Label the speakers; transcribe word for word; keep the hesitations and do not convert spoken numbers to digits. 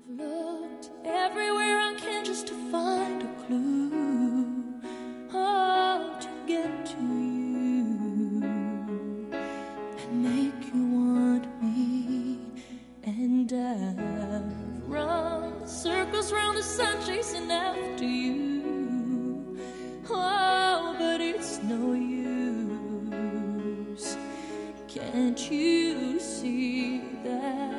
Speaker 1: Looked everywhere I can just to find a clue, oh, to get to you and make you want me. And I've run circles round the sun chasing after you, oh, but it's no use. Can't you see that